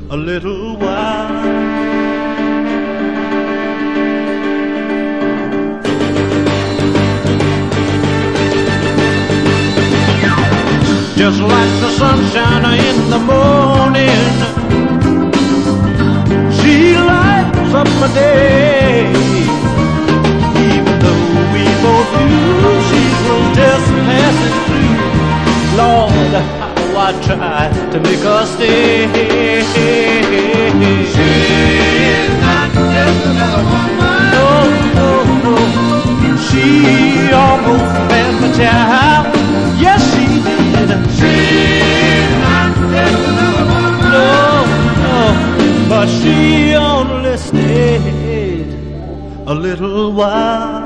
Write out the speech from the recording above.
a little while. Just like the sunshine in the morning, she lights up my day. Even though we both knew she was just passing through, Lord, how I tried to make her stay. She's not just another woman. No, no, no. She almost had my child. Yes, she did. She's not just another woman. No, no. But she only stayed a little while.